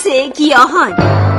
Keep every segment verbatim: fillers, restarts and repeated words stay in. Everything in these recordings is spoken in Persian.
گیاهان.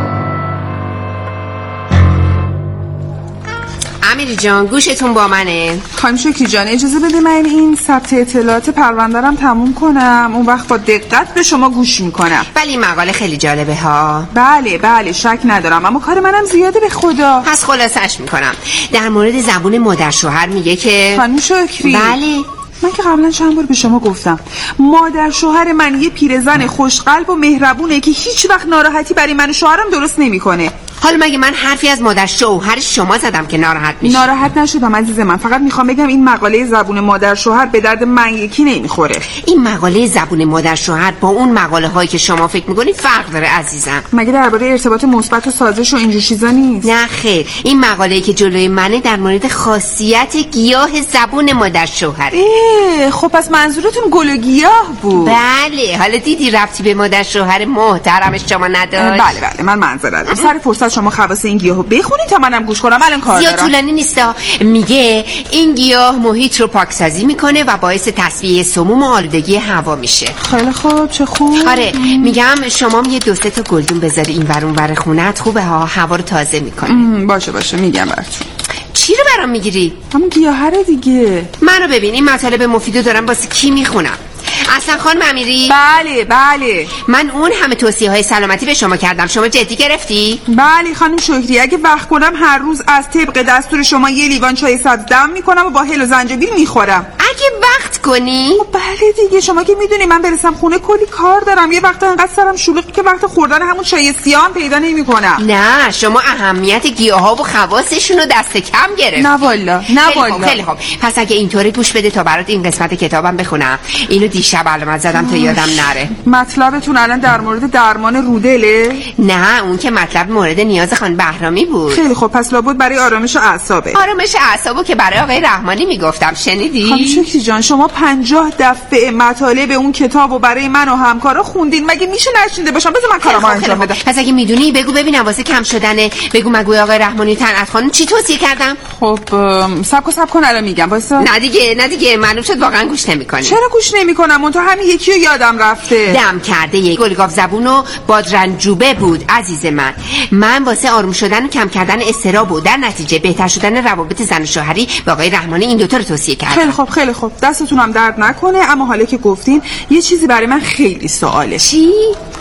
امیری جان گوشتون با منه. خانم شکری جان اجازه بده من این ثبت اطلاعات پرونده‌رم تموم کنم، اون وقت با دقت به شما گوش میکنم. ولی این مقاله خیلی جالبه ها. بله بله شک ندارم، اما کار منم زیاده به خدا. پس خلاصش میکنم. در مورد زبون مادر شوهر میگه که خانم شکری بله من که قبلا چند بار به شما گفتم مادر شوهر من یه پیرزن خوشقلب و مهربونه که هیچ وقت ناراحتی برای من و شوهرم درست نمیکنه. حالا مگه من حرفی از مادر شوهر شما زدم که ناراحت میشه؟ ناراحت نشدم عزیز من، فقط میخوام بگم این مقاله زبون مادر شوهر به درد من یکی نمیخوره. این مقاله زبون مادر شوهر با اون مقاله هایی که شما فکر میکنید فرق داره عزیزم. مگه درباره ارتباط مثبت و سازش و اینجور چیزا نیست؟ نه خیر، این مقاله‌ای که جلوی منه در مورد خاصیت گیاه زبون مادر شوهره. خب پس منظورتون گل و گیاه بود؟ بله. حالا دیدی ربطی به مادر شوهر محترمش شما نداشت؟ بله بله من منظورم دارم. سر فرصت شما خواص این گیاهو بخونید تا منم گوش کنم. الان کار زیاد دارم. طولانی نیستا. میگه این گیاه محیط رو پاکسازی میکنه و باعث تصفیه سموم و آلودگی هوا میشه. خیلی خوب، چه خوب. آره میگم شما یه دو سه تا گلدون بذاری این ور اون ور خونت خوبه ها، هوا رو تازه میکنه. باشه باشه میگم براتون. چی رو برام میگیری؟ همون گیاه رو دیگه. منو ببین این مطالب مفیدو دارم واسه کی میخونم؟ اصلا خانم امیری؟ بله بله من اون همه توصیه های سلامتی به شما کردم، شما جدی گرفتی؟ بله خانم شکری، اگه وقت کنم هر روز از طبق دستور شما یه لیوان چای سبز دم میکنم و با هل و زنجبیل میخورم. اگه وقت کنی؟ بله دیگه، شما که میدونی من برسم خونه کلی کار دارم، یه وقت انقدر سرم شلوغه که وقت خوردن همون چای سیاه هم پیدا نمیکنم. نه شما اهمیت گیاها و خواصشون رو دست کم گرفتی. نه والا نه والا. خیلی خوب پس اگه اینطوری گوش بده تا برات این قسمت کتابم بخونم. اینو دیشب علامت زدم تا یادم نره. مطلبتون الان در مورد درمان رودله؟ نه اون که مطلب مورد نیاز خانم بهرامی بود. خیلی خوب پس لابد برای آرامش اعصابه. آرامش اعصابو که برای آقای رحمانی میگفتم، شنیدی؟ خانم شکری جان شما پنجاه دفعه مطالب اون کتابو برای من و همکارا خوندین، مگه میشه نشنیده باشم؟ بذار من کارامو انجام بدم. پس اگه میدونی بگو ببینم واسه کم شدنه. بگو مگو آقای رحمانی طلعت خانم چی توصیه کردم؟ خب سبک سبک کن الان میگم واسه. نه دیگه نه دیگه معلوم شد واقعا گوش نمیکنی. چرا گوش نمیکنم؟ اون تو همین یکی رو یادم رفته. دم کرده یک گلگاف زبون و بادرنجوبه بود عزیز من. من واسه آروم شدن و کم کردن اضطراب و در نتیجه بهتر شدن روابط زن و شوهری به آقای رحمانی این دوتا رو توصیه کردم. خیلی خوب خیلی خوب دستتونم درد نکنه. اما حالا که گفتین یه چیزی برای من خیلی سواله. چی؟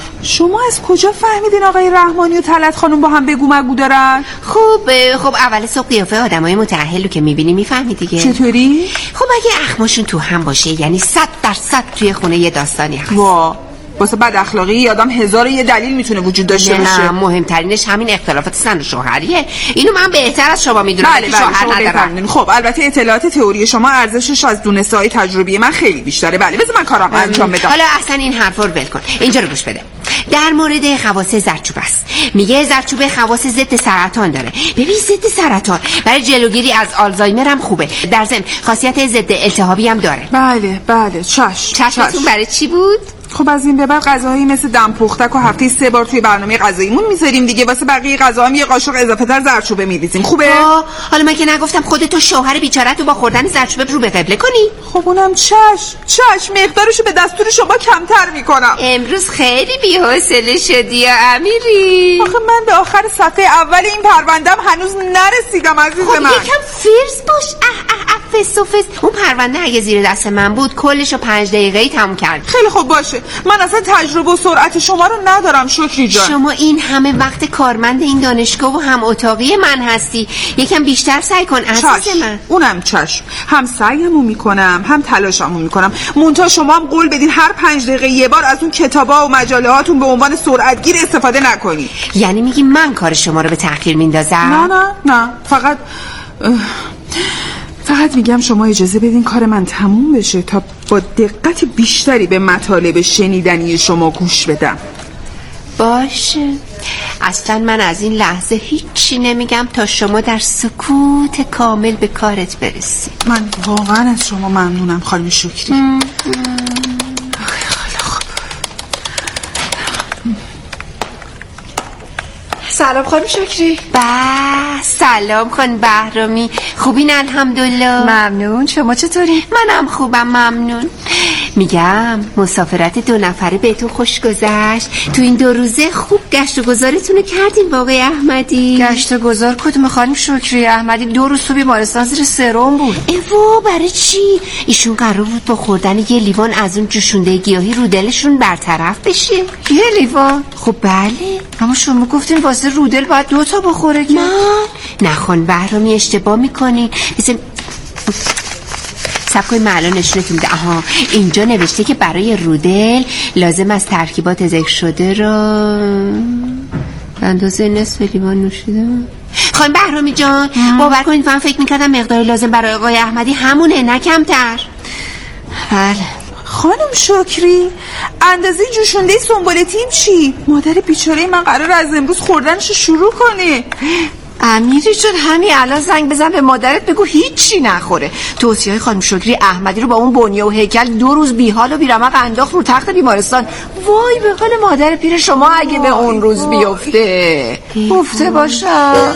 شما از کجا فهمیدین آقای رحمانی و طلعت خانم با هم بگو مگو دارن؟ خب خب اول صبح قیافه آدمای متأهل رو که میبینی میفهمی دیگه. چطوری؟ خب اگه اخماشون تو هم باشه یعنی صد درصد توی خونه یه داستانی هست. وا واسه بد اخلاقی آدم هزار یه دلیل میتونه وجود داشته باشه. نه مهمترینش همین اختلافات زن و شوهریه. اینو من بهتر از شما میدونم. بله بله شما ندارم. خب البته اطلاعات تئوری شما ارزشش از دونسته‌های تجربی من خیلی بیشتره. بله بذار من کارام انجام بدم. حالا اصلا این حرفا رو ول کن، اینجا رو گوش بده. در مورد خواص زردچوبه است. میگه زردچوبه خواص ضد سرطان داره. ببین ضد سرطان برای جلوگیری از آلزایمر هم خوبه. در ضمن خاصیت ضد التهابی هم داره. بله بله چشم. چشمتون برای چی بود؟ خب از این به بعد غذاهایی مثل دم پختک و هفته سه بار توی برنامه غذاییمون میذاریم دیگه. واسه بقیه غذاها هم یه قاشق اضافه تر زردچوبه میریزیم. خوبه؟ حالا مگه نگفتم خودت و شوهر بیچاره‌تو با خوردن زردچوبه رو به قبله کنی؟ خب اونم چش چش مقدارشو به دستور شما کمتر میکنم. امروز خیلی بی‌حوصله شدی یا امیری؟ آخه من به آخر صفحه اول این پروندم هنوز نرسیدم عزیز خب من. خب یکم فرض باش. اه اه اه فس و فس. اون پرونده اگه زیر دست من بود کلشو پنج دقیقه‌ای تموم کرد. خیلی خوب باشه. من اصلا تجربه و سرعت شما رو ندارم شکری جان. شما این همه وقت کارمند این دانشگاه و هم اتاقی من هستی، یکم بیشتر سعی کن عزیز من. اونم چشم، هم سعیمو میکنم هم تلاشمو میکنم. مونتا شما هم قول بدین هر پنج دقیقه یه بار از اون کتابا و مجله هاتون به عنوان سرعتگیر استفاده نکنی. یعنی میگی من کار شما رو به تأخیر میندازم؟ نه نه نه فقط فقط میگم شما اجازه بدین کار من تموم بشه تا با دقت بیشتری به مطالب شنیدنی شما گوش بدم. باشه. اصلا من از این لحظه هیچی نمیگم تا شما در سکوت کامل به کارت برسی. من واقعا از شما ممنونم خانم شکری. ام. سلام خانم شکری. با سلام خانم بهرامی. خوبین؟ الحمدلله. ممنون. شما چطوری؟ منم خوبم ممنون. میگم مسافرت دو نفره بهتون خوش گذشت؟ تو این دو روزه خوب گشت و گذارتونو کردین با آقای احمدی؟ گشت و گذار کدوم خانم شکری؟ احمدی دو روز تو بیمارستان زیر سرم بود. ایوا برای چی؟ ایشون قرار بود با خوردن یه لیوان از اون جوشونده گیاهی رو دلشون برطرف بشه. یه لیوان؟ خب بله. اما شما گفتین واسه رودل باید دو تا بخوره که. من نخون بهرامی اشتباه میکنین. مثل سب کنید من الان نشونتون میدم. آها اینجا نوشته که برای رودل لازم از ترکیبات ذکر شده را به اندازه نصف لیوان نوشیدم. خانم بهرامی جان باور کنید من فکر میکردم مقدار لازم برای آقای احمدی همونه نه کمتر. بله. خانم شکری اندازه جوشونده سنبولتیم چی؟ مادر بیچاره من قرار از امروز خوردنشو شروع کنه. امیری جان همین الان زنگ بزن به مادرت بگو هیچی نخوره. توصیه های خانم شکری احمدی رو با اون بنیه و هیکل دو روز بیحال و بیرمق انداخت رو تخت بیمارستان. وای به حال مادر پیر شما اگه به اون روز بیفته. گفته باشم.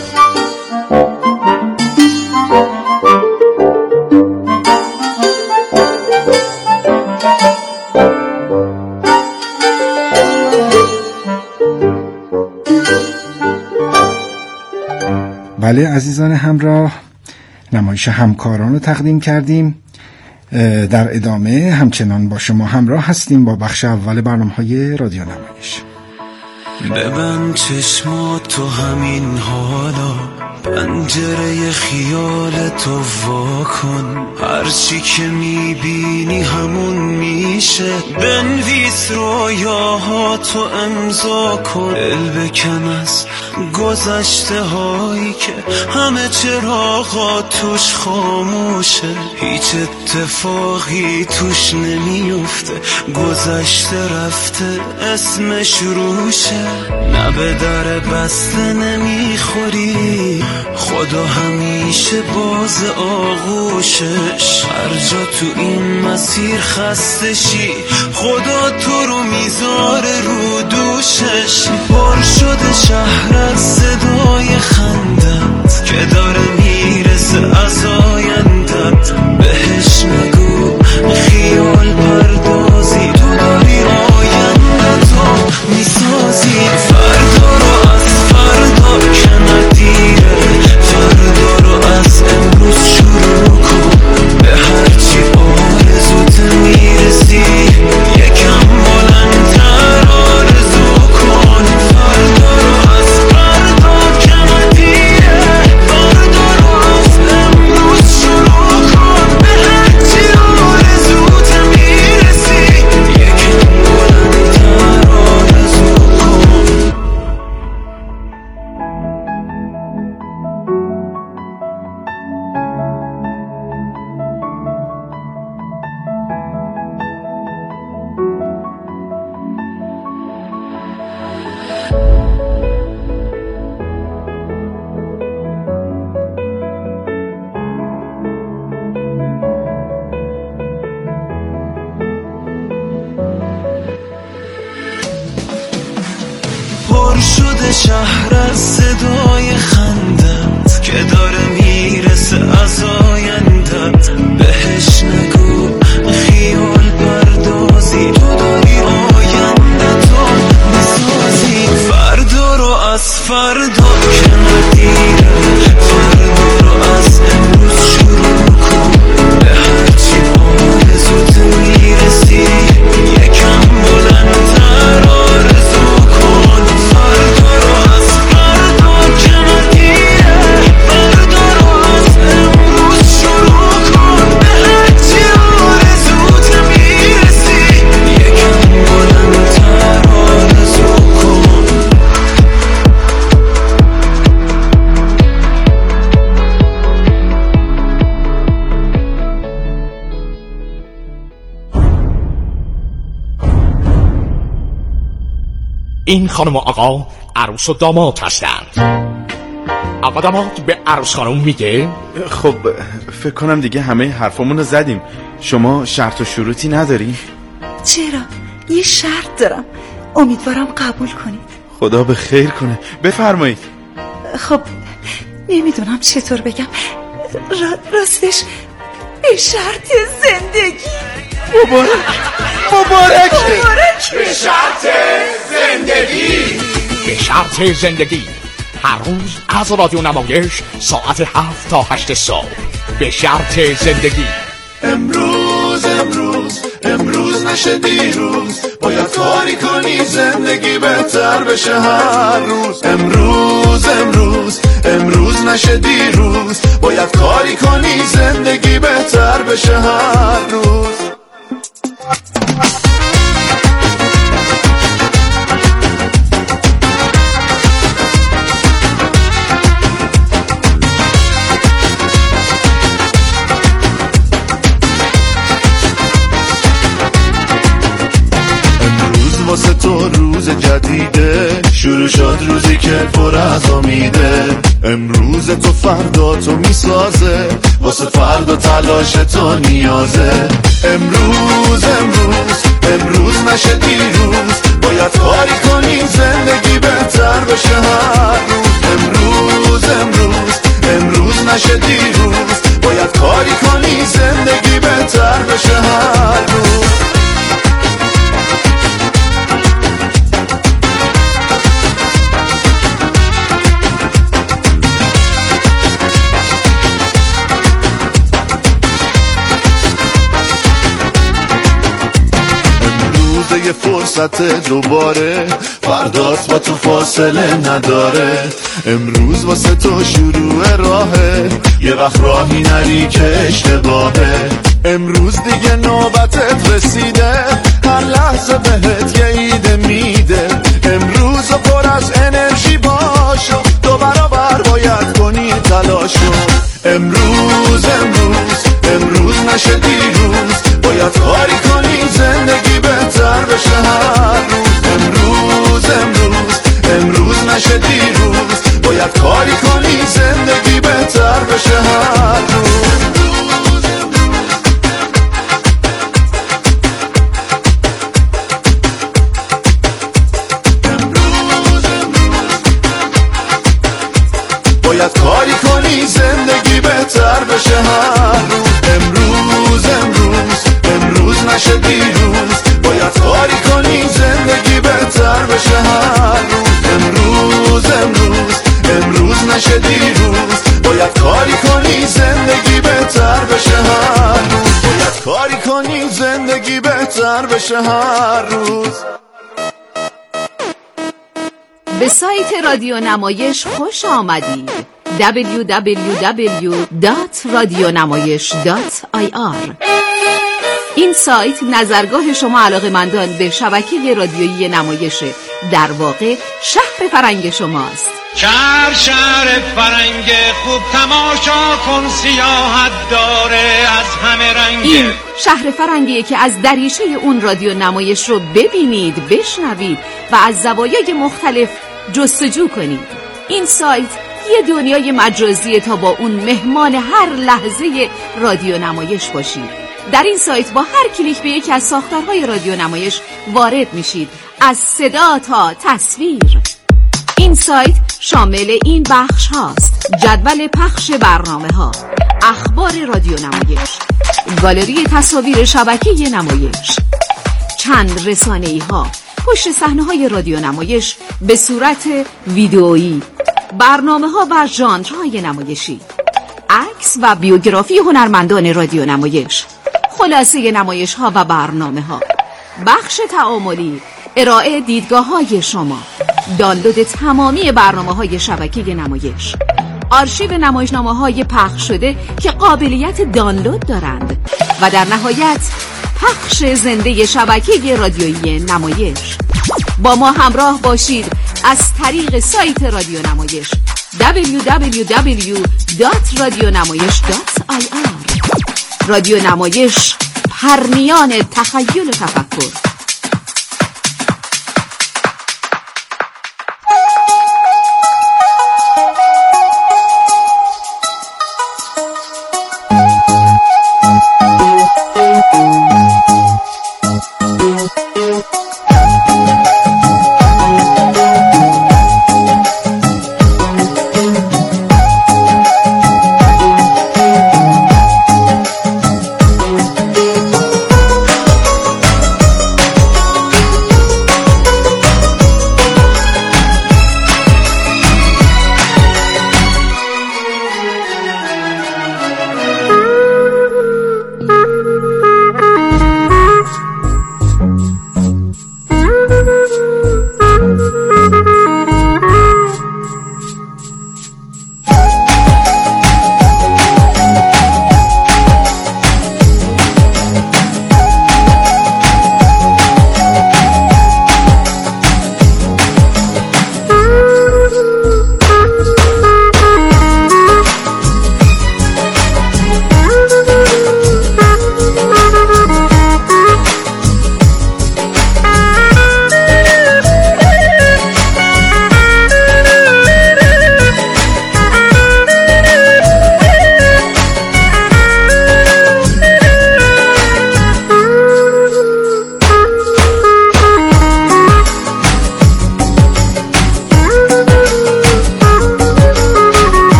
بله عزیزان همراه، نمایش همکاران رو تقدیم کردیم. در ادامه همچنان با شما همراه هستیم با بخش اول برنامه‌های رادیو نمایش. ببند چشمات تو همین حالا، پنجره خیال تو وا کن، هرچی که میبینی همون میشه، بنویس رویاهاتو امضا کن، دل بکن از گذشته هایی که همه چراغا توش خاموشه، هیچ اتفاقی توش نمیفته، گذشته رفته اسمش روشه، نه به در بسته نمیخوری، خدا همیشه باز آغوشش، هر جا تو این مسیر خسته شی خدا تو رو میذاره رو دوشش، پر شده شهر از صدای خندت که داره میرسه از آیندت، بهش نگو خیال پردازی، تو داری آیندتو میسازی، فردا رو از فردا که ندیره، فردا رو از امروز شروع کن، به هرچی آرزوت میرسی یکم بلندتر آرزو کن، فردا رو از فردا که ندیره، فردا رو از امروز شروع کن، به هرچی آرزوت میرسی یکم بلندتر آرزو کن. پر شده شهر از صدای خندت که داره میرسه از آیندت، بهش نگو خیال پردازی، تو داری آیندتو میسازی، فردا رو از فردا که ندیره، فردا رو از امروز شروع کن، به هرچی آرزوت میرسی یکم بلندتر آرزو کن، فردا رو از فردا که ندیره، فردا رو از امروز شروع کن، به هرچی آرزوت میرسی یکم بلندتر آرزو کن. این خانم و آقا عروس و داماد هستند. آقا داماد به عروس خانم میگه خب فکر کنم دیگه همه حرفمون رو زدیم. شما شرط و شروطی نداری؟ چرا؟ یه شرط دارم، امیدوارم قبول کنید. خدا به خیر کنه، بفرمایید. خب نمیدونم چطور بگم، را... راستش به شرط زندگی. مبارک مبارک به شرط زندگی به شرط زندگی هر روز از رادیو نمایش ساعت هفت تا هشت صبح به شرط زندگی. امروز امروز امروز نشه دیروز، باید کاری کنی زندگی بهتر بشه هر روز. امروز امروز امروز نشه دیروز، باید کاری کنی زندگی بهتر بشه هر روز. واسه تو روز جدیده، شروع شد روزی که پر از امیده. امروز تو فردا تو میسازه، واسه فردا تلاش تو نیازه. امروز امروز امروز نشه دیروز، باید کاری کنی زندگی بهتر بشه هر روز. امروز امروز امروز نشه دیروز، باید کاری کنی زندگی بهتر بشه هر روز. یه فرصت دوباره، فردات با تو فاصله نداره. امروز واسه تو شروع راهه، یه وقت راهی نری که اشتباهه. امروز دیگه نوبتت رسیده، هر لحظه بهت یه ایده میده. امروز پر از انرژی باشو، دو برابر باید کنی تلاشو. امروز امروز امروز نشه دیروز، باید کاری کنی زندگی بهتر بشه هر روز. امروز امروز امروز نشه دیروز، باید کاری کنی زندگی بهتر بشه هر روز. باید کاری کنی زندگی بهتر بشه هر روز. امروز امروز امروز نشه دیروز، باید کاری کنی زندگی بهتر بشه هر روز. امروز امروز امروز نشه دیروز، باید کاری کنی زندگی بهتر بشه هر روز. باید کاری کنی زندگی بهتر بشه هر روز. به سایت رادیو نمایش خوش آمدید. دبلیو دبلیو دبلیو دات رادیونمایش دات آی آر. این سایت نظرگاه شما علاقه‌مندان به شبکه رادیویی نمایشه، در واقع شهر فرنگ شماست. شهر شهر فرنگ خوب، تماشا کن سیاحت داره از همه رنگ. این شهر فرنگیه که از دریچه اون رادیو نمایش رو ببینید، بشنوید و از زوایای مختلف جستجو کنید. این سایت یه دنیای مجازیه تا با اون مهمان هر لحظه رادیو نمایش باشید. در این سایت با هر کلیک به یکی از ساختارهای رادیو نمایش وارد میشید، از صدا تا تصویر. این سایت شامل این بخش هاست: جدول پخش برنامه ها، اخبار رادیو نمایش، گالری تصاویر شبکه نمایش، چند رسانه‌ای ها، پشت صحنه های رادیو نمایش به صورت ویدئویی، برنامه ها و ژانرهای نمایشی، عکس و بیوگرافی هنرمندان رادیو نمایش، خلاصه نمایش ها و برنامه ها، بخش تعاملی، ارائه دیدگاه های شما، دانلود تمامی برنامه های شبکه نمایش، آرشیو نمایشنامه های پخش شده که قابلیت دانلود دارند و در نهایت پخش زنده شبکه رادیویی نمایش. با ما همراه باشید از طریق سایت رادیو نمایش دبلیو دبلیو دبلیو دات رادیونمایش دات آی آر. رادیو نمایش، پرنیان تخیل و تفکر.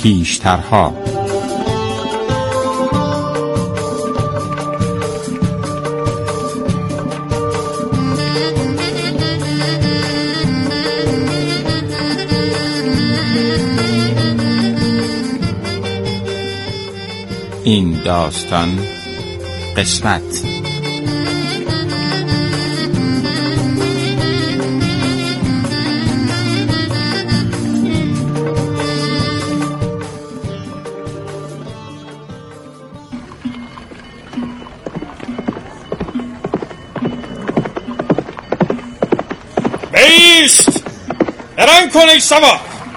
پیشترها. این داستان قسمت بیست درنگ کن ای سوار.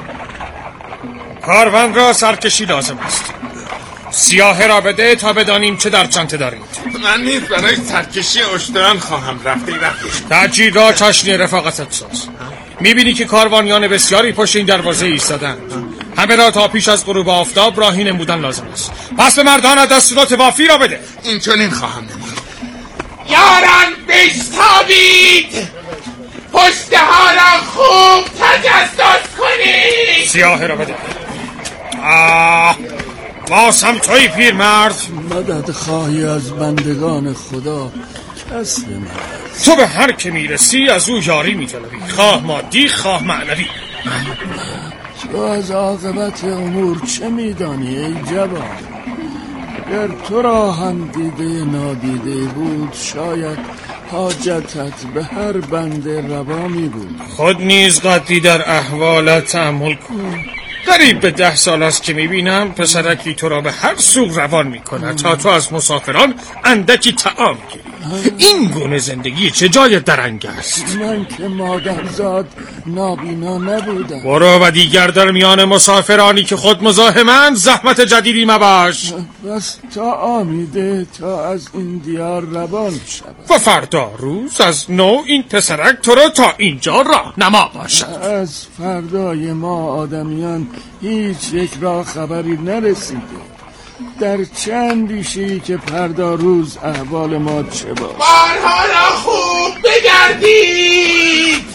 کاروان را سرکشی لازم است. سیاه را بده تا بدانیم چه در چنته دارید. من نیز برای سرکشی اشتران خواهم رفته رفته. تجیر را چشنی رفاقتت ساز. میبینی که کاروانیان بسیاری پشت این دروازه ایستادند. همه را تا پیش از غروب آفتاب راهی نمودن لازم است. پس به مردان دستورات وافی را بده. این چنین خواهم نمود. یاران بشتابید، پشته ها را خوب تجسس کنید. سیاه را بده. آه واسم توی پیر مرد. مدد خواهی از بندگان خدا کس به من. تو به هر که میرسی از او یاری میطلبی، خواه مادی خواه معنوی. تو از عاقبت امور چه میدانی ای جوان؟ اگر تو را هم دیده نادیده بود شاید حاجتت به هر بنده روا می بود. خود نیز قدری در احوالت تأمل کن. قریب به ده سال است که میبینم پسرکی تو را به هر سو روان میکند تا تو از مسافران اندکی طعام گیری. این گونه زندگی چه جای درنگ است؟ من که مادرزاد نابینا نبودم. برو و دیگر در میان مسافرانی که خود مزاحمند زحمت جدیدی مباش. بس تا آمیده تا از این دیار روان شود و فردا روز از نو این پسرک تو را تا اینجا راه نما باشد. از فردای ما آدمیان هیچ یک را خبری نرسیده. در چند دیشی که پردا روز احوال ما چه با بارها را خوب بگردید.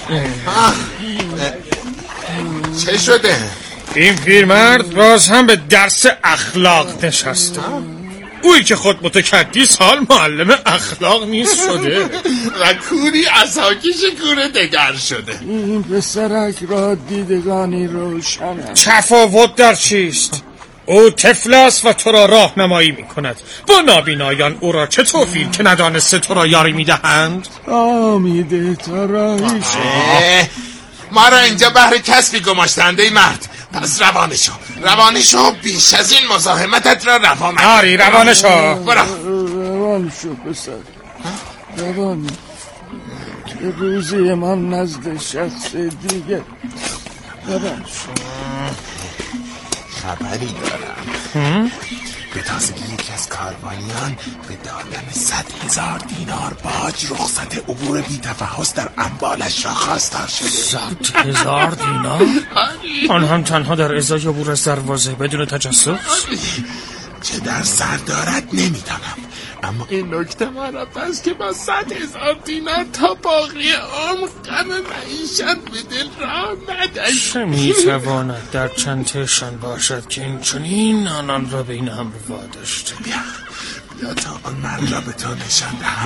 چه شده؟ این پیرمرد باز هم به درس اخلاق نشسته. اویی که خود متکدی سال معلم اخلاق نیست شده و کوری عصاکش کور دگر شده. این پسرک را دیدگانی روشن است. تفاوت در چیست؟ او طفل است و تو را راهنمایی می کند. با نابینایان او را چه توفیل که ندانسته تو را یاری می دهند؟ آمیده تا راهی شد. ما را اینجا بهر کسبی گماشتنده مرد. پس روانه شو روانه شو بیش از این مزاحمتت را روا مکن. آری روانه شو. روان شو پسر روان که روزی من نزد شخص دیگه. روان شو. خبری دارم. به تازگی یکی از کاروانیان به دادن صد هزار دینار باج رخصت عبور بی تفحص در انبالش را خواستار شده. صد هزار دینار؟ آن هم تنها در ازای عبور از دروازه بدون تجسس؟ چه در سر دارد نمیدانم، اما این نکته مرد است که با صد هزار دینار تا باقی عمر غم معیشت به دل را ندهی. چه میتواند در چندتشان باشد که این چنین آنان را به این امر واداشته؟ بیا بیا تا آن مرد را به تو نشان دهم.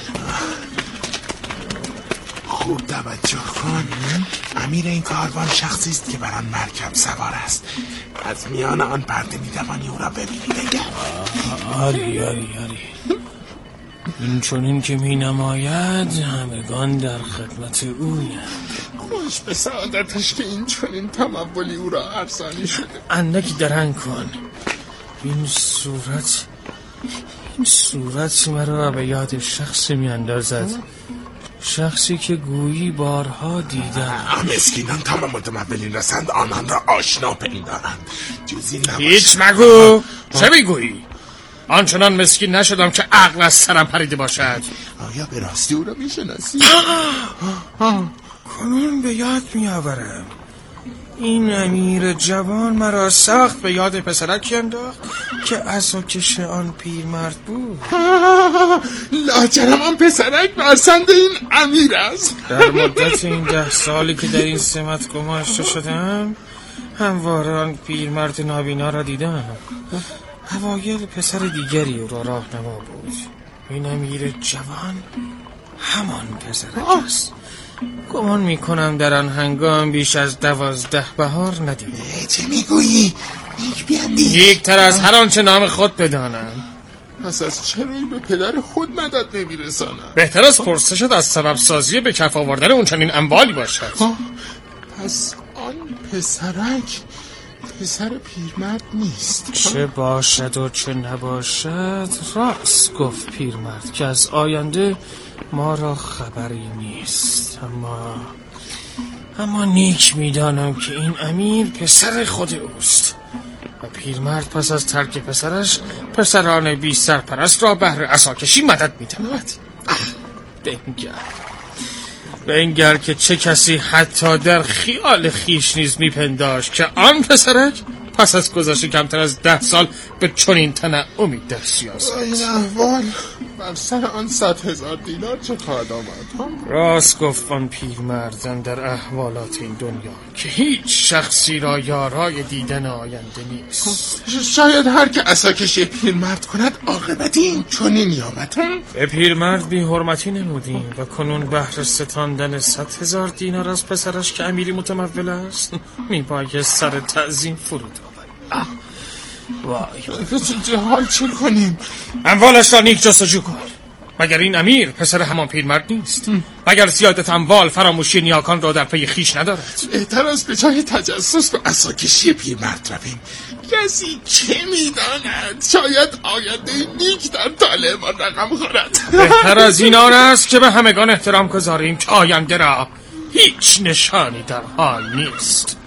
خوب توجه کن. امیر این کاروان شخصی است که بر آن مرکب سوار است. از میان آن پرده میتوانی او را ببینی. بگم آری آری آری این چنین که می نماید همگان در خدمت اویم. خوش به سعادتش که این چنین تمولی او را ارزانی شده. اندکی درنگ کن. این صورت این صورت مرا به یاد شخصی می اندازد، شخصی که گویی بارها دیدم. مسکینان تا به متمولین رسند آنان را آشنا پندارند. جزی نباشد. هیچ مگو. چه میگویی؟ آنچنان مسکین نشدم که عقل از سرم پریده باشد. آیا به راستی او را میشناسی؟ کنون به یاد میآورم. این امیر جوان مرا سخت به یاد پسرکی انداخت که عصاکش آن پیرمرد بود. لاجرم آن پسرک برسنده این امیر است. در مدت این ده سالی که در این سمت گماشته شدم همواره آن پیرمرد نابینا را دیدم. اوایل پسر دیگری او را راهنما بود. این امیر جوان همان پسر است. گمان میکنم در آن هنگام بیش از دوازده بهار ندیدم. چه میگویی؟ یک تر از هر آنچه نام خود بدانم. پس از چه روی به پدر خود مدد نمیرسانم؟ بهتر از پرسشت از سبب سازی به کف آوردن اون چنین اموالی باشد. پس آن پسرک پسر پیرمرد نیست؟ چه باشد و چه نباشد راست گفت پیرمرد که از آینده ما را خبری نیست. اما اما نیک میدانم که این امیر پسر خود اوست و پیرمرد پس از ترک پسرش پسران بی سرپرست را بهر عصاکشی مدد می‌دهد. بنگر بنگر که چه کسی حتی در خیال خیش نیز میپنداشت که آن پسرک پس از گذشت کمتر از ده سال به چنین تنعمی دست یازد. این احوال بر سر آن صد هزار دینار چه خواهد آمد؟ راست گفت آن پیرمردن در احوالات این دنیا که هیچ شخصی را یارای دیدن آینده نیست. شاید هر که عصاکشی پیرمرد کند عاقبت این چنین یابد. به پیرمرد بی حرمتی نمودیم و کنون بهر ستاندن صد هزار دینار از پسرش که امیری متمول است میباید سر تعظیم فرود آورد. وای حال چه کنیم؟ اموالش را نیک جستجو کن. مگر این امیر پسر همان پیرمرد نیست؟ مگر زیادت اموال فراموشی نیاکان را در پی خیش ندارد؟ بهتر است به جای تجسس به عصاکشی پیرمرد رویم. کسی چه میداند؟ شاید آینده نیک در طالع ما رقم خورد. بهتر از این آن است که به همگان احترام گذاریم که آینده را هیچ نشانی در حال نیست.